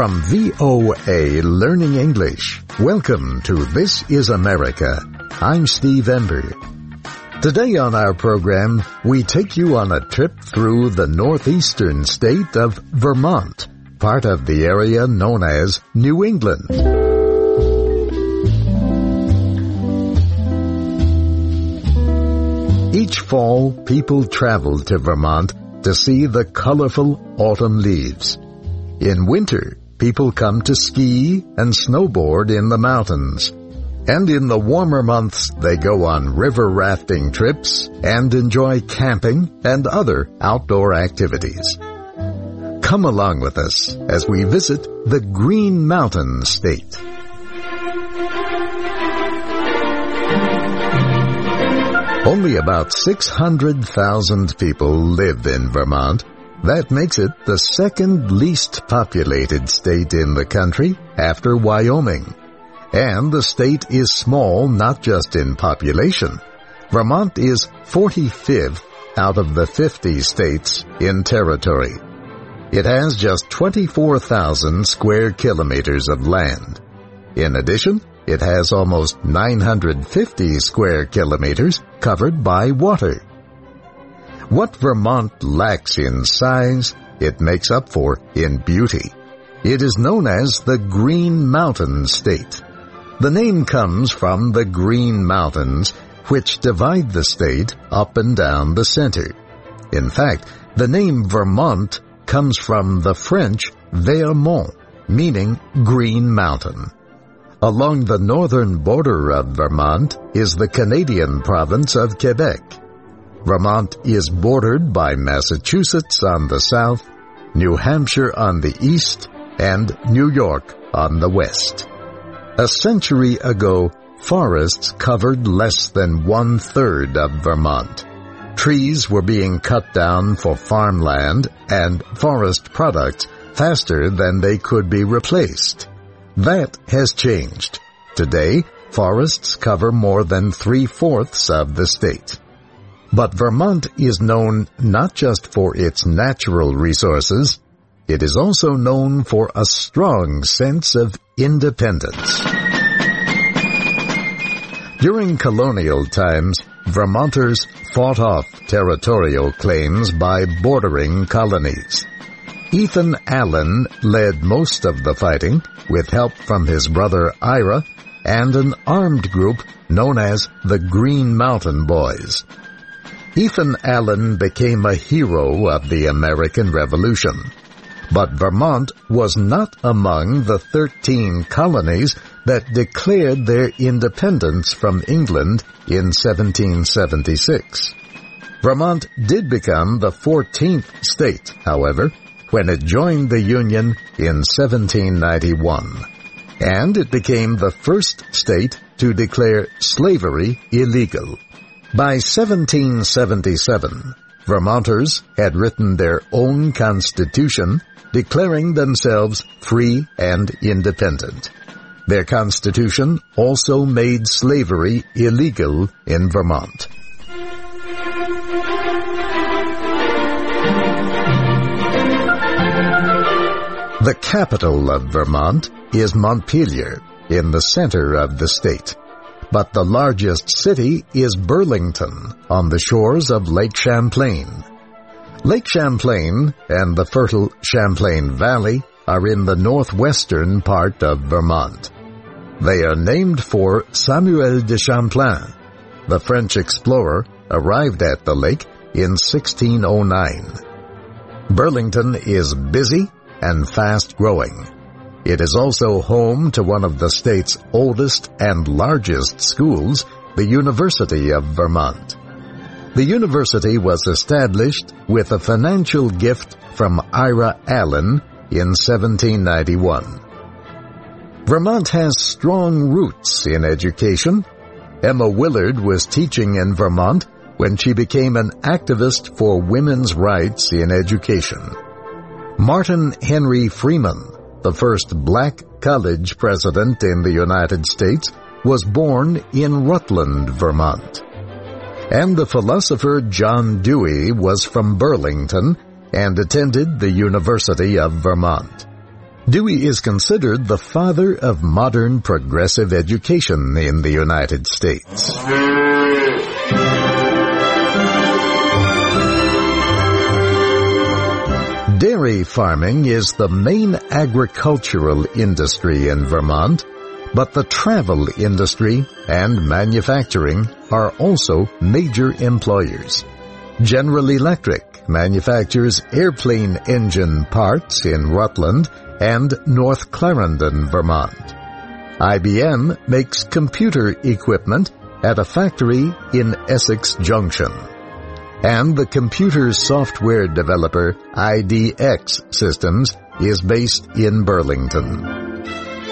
From VOA Learning English, welcome to This is America. I'm Steve Ember. Today on our program, we take you on a trip through the northeastern state of Vermont, part of the area known as New England. Each fall, people travel to Vermont to see the colorful autumn leaves. In winter, people come to ski and snowboard in the mountains. And in the warmer months, they go on river rafting trips and enjoy camping and other outdoor activities. Come along with us as we visit the Green Mountain State. Only about 600,000 people live in Vermont. That makes it the second least populated state in the country after Wyoming. And the state is small not just in population. Vermont is 45th out of the 50 states in territory. It has just 24,000 square kilometers of land. In addition, it has almost 950 square kilometers covered by water. What Vermont lacks in size, it makes up for in beauty. It is known as the Green Mountain State. The name comes from the Green Mountains, which divide the state up and down the center. In fact, the name Vermont comes from the French Vermont, meaning Green Mountain. Along the northern border of Vermont is the Canadian province of Quebec. Vermont is bordered by Massachusetts on the south, New Hampshire on the east, and New York on the west. A century ago, forests covered less than 1/3 of Vermont. Trees were being cut down for farmland and forest products faster than they could be replaced. That has changed. Today, forests cover more than 3/4 of the state. But Vermont is known not just for its natural resources, it is also known for a strong sense of independence. During colonial times, Vermonters fought off territorial claims by bordering colonies. Ethan Allen led most of the fighting with help from his brother Ira and an armed group known as the Green Mountain Boys. Ethan Allen became a hero of the American Revolution. But Vermont was not among the 13 colonies that declared their independence from England in 1776. Vermont did become the 14th state, however, when it joined the Union in 1791. And it became the first state to declare slavery illegal. By 1777, Vermonters had written their own constitution, declaring themselves free and independent. Their constitution also made slavery illegal in Vermont. The capital of Vermont is Montpelier, in the center of the state. But the largest city is Burlington, on the shores of Lake Champlain. Lake Champlain and the fertile Champlain Valley are in the northwestern part of Vermont. They are named for Samuel de Champlain. The French explorer arrived at the lake in 1609. Burlington is busy and fast-growing. It is also home to one of the state's oldest and largest schools, the University of Vermont. The university was established with a financial gift from Ira Allen in 1791. Vermont has strong roots in education. Emma Willard was teaching in Vermont when she became an activist for women's rights in education. Martin Henry Freeman, the first black college president in the United States, was born in Rutland, Vermont. And the philosopher John Dewey was from Burlington and attended the University of Vermont. Dewey is considered the father of modern progressive education in the United States. Dairy farming is the main agricultural industry in Vermont, but the travel industry and manufacturing are also major employers. General Electric manufactures airplane engine parts in Rutland and North Clarendon, Vermont. IBM makes computer equipment at a factory in Essex Junction. And the computer software developer IDX Systems is based in Burlington.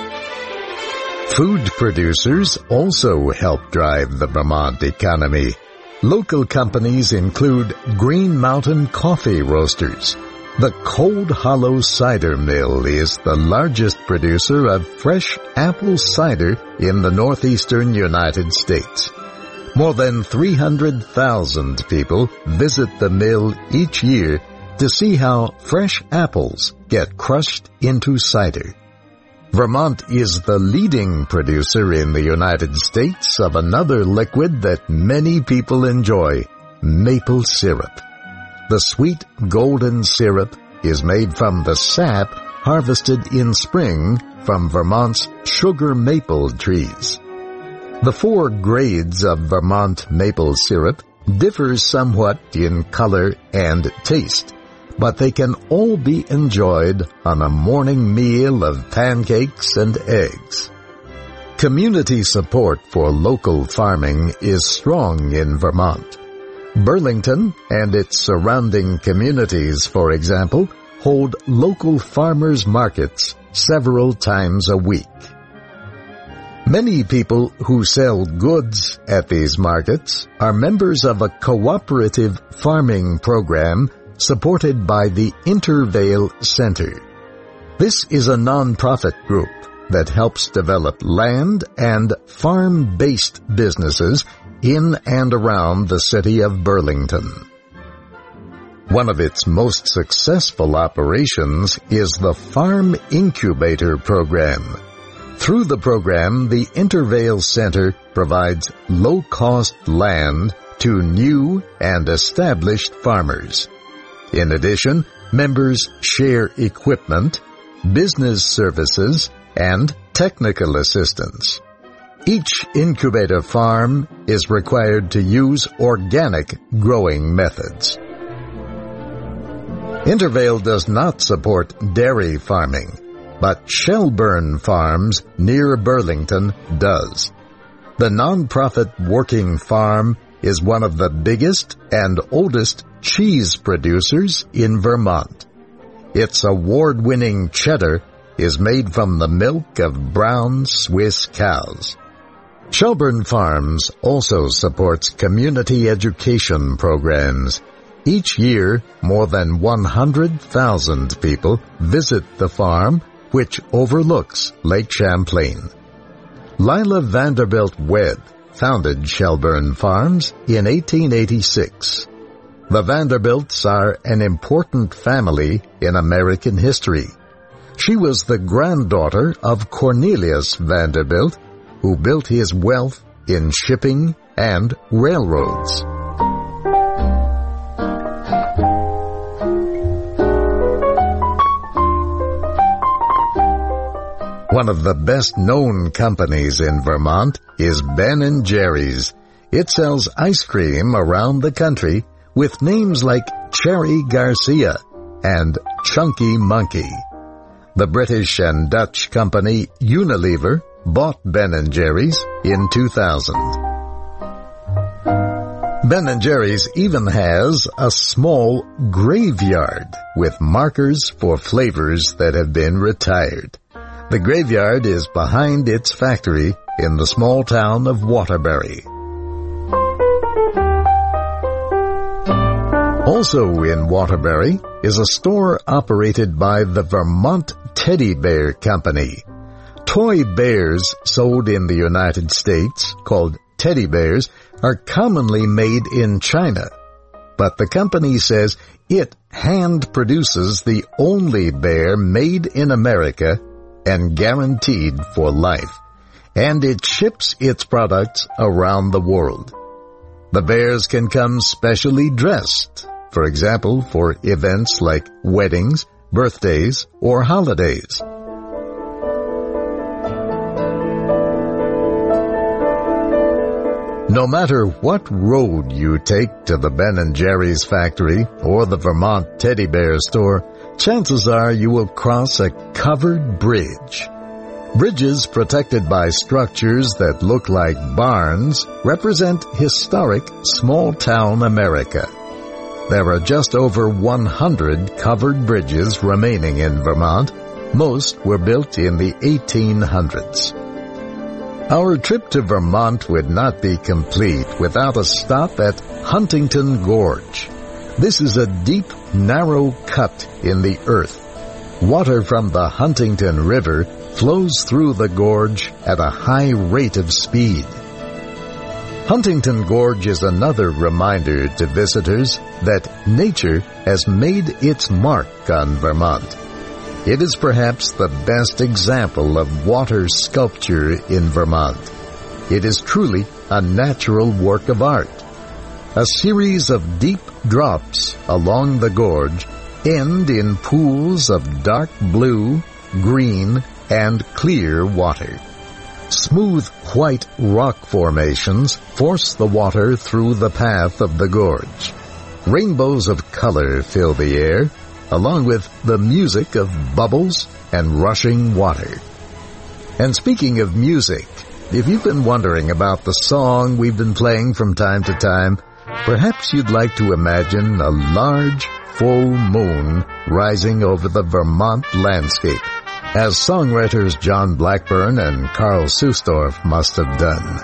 Food producers also help drive the Vermont economy. Local companies include Green Mountain Coffee Roasters. The Cold Hollow Cider Mill is the largest producer of fresh apple cider in the northeastern United States. More than 300,000 people visit the mill each year to see how fresh apples get crushed into cider. Vermont is the leading producer in the United States of another liquid that many people enjoy, maple syrup. The sweet golden syrup is made from the sap harvested in spring from Vermont's sugar maple trees. The 4 grades of Vermont maple syrup differ somewhat in color and taste, but they can all be enjoyed on a morning meal of pancakes and eggs. Community support for local farming is strong in Vermont. Burlington and its surrounding communities, for example, hold local farmers' markets several times a week. Many people who sell goods at these markets are members of a cooperative farming program supported by the Intervale Center. This is a nonprofit group that helps develop land and farm-based businesses in and around the city of Burlington. One of its most successful operations is the Farm Incubator Program. Through the program, the Intervale Center provides low-cost land to new and established farmers. In addition, members share equipment, business services, and technical assistance. Each incubator farm is required to use organic growing methods. Intervale does not support dairy farming, but Shelburne Farms near Burlington does. The nonprofit working farm is one of the biggest and oldest cheese producers in Vermont. Its award-winning cheddar is made from the milk of brown Swiss cows. Shelburne Farms also supports community education programs. Each year, more than 100,000 people visit the farm, which overlooks Lake Champlain. Lila Vanderbilt Webb founded Shelburne Farms in 1886. The Vanderbilts are an important family in American history. She was the granddaughter of Cornelius Vanderbilt, who built his wealth in shipping and railroads. One of the best-known companies in Vermont is Ben & Jerry's. It sells ice cream around the country with names like Cherry Garcia and Chunky Monkey. The British and Dutch company Unilever bought Ben & Jerry's in 2000. Ben & Jerry's even has a small graveyard with markers for flavors that have been retired. The graveyard is behind its factory in the small town of Waterbury. Also in Waterbury is a store operated by the Vermont Teddy Bear Company. Toy bears sold in the United States, called teddy bears, are commonly made in China. But the company says it hand produces the only bear made in America and guaranteed for life, and it ships its products around the world. The bears can come specially dressed, for example, for events like weddings, birthdays, or holidays. No matter what road you take to the Ben & Jerry's factory or the Vermont Teddy Bear store, chances are you will cross a covered bridge. Bridges protected by structures that look like barns represent historic small-town America. There are just over 100 covered bridges remaining in Vermont. Most were built in the 1800s. Our trip to Vermont would not be complete without a stop at Huntington Gorge. This is a deep, narrow cut in the earth. Water from the Huntington River flows through the gorge at a high rate of speed. Huntington Gorge is another reminder to visitors that nature has made its mark on Vermont. It is perhaps the best example of water sculpture in Vermont. It is truly a natural work of art. A series of deep drops along the gorge end in pools of dark blue, green, and clear water. Smooth white rock formations force the water through the path of the gorge. Rainbows of color fill the air, along with the music of bubbles and rushing water. And speaking of music, if you've been wondering about the song we've been playing from time to time, perhaps you'd like to imagine a large, full moon rising over the Vermont landscape, as songwriters John Blackburn and Carl Susdorf must have done.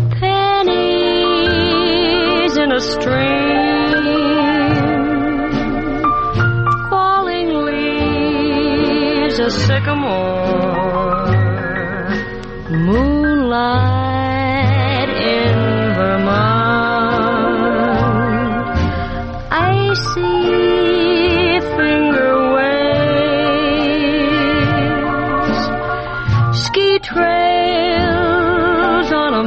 Pennies in a stream, a sycamore, moonlight in Vermont, icy finger waves, ski trails on a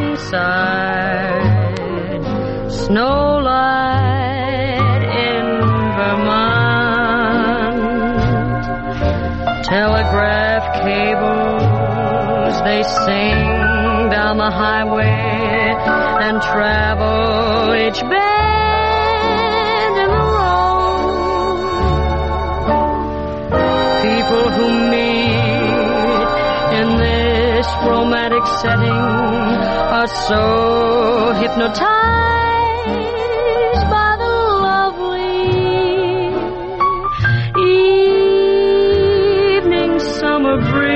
mountainside, snowlight in Vermont, telegraph cables, they sing down the highway and travel each bend in the road. People who meet in this romantic setting are so hypnotized by the lovely summer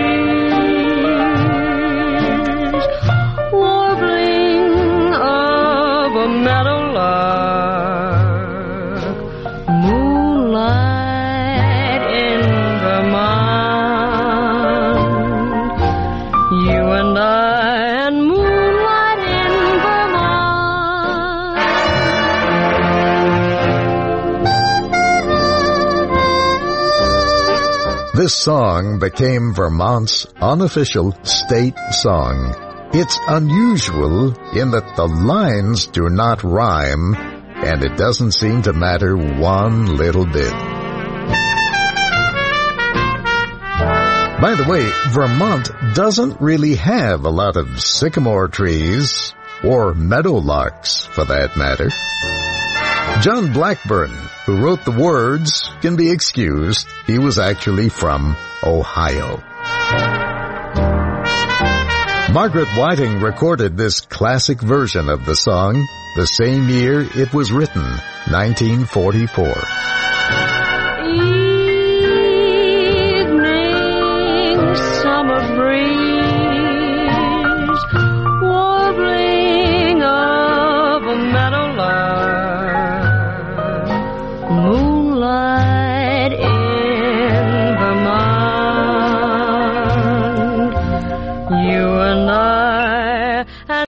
breeze, warbling of a meadowlark, moonlight in Vermont, you and I and moonlight in Vermont. This song became Vermont's unofficial state song. It's unusual in that the lines do not rhyme, and it doesn't seem to matter one little bit. By the way, Vermont doesn't really have a lot of sycamore trees, or meadowlarks for that matter. John Blackburn, who wrote the words, can be excused. He was actually from Ohio. Margaret Whiting recorded this classic version of the song the same year it was written, 1944.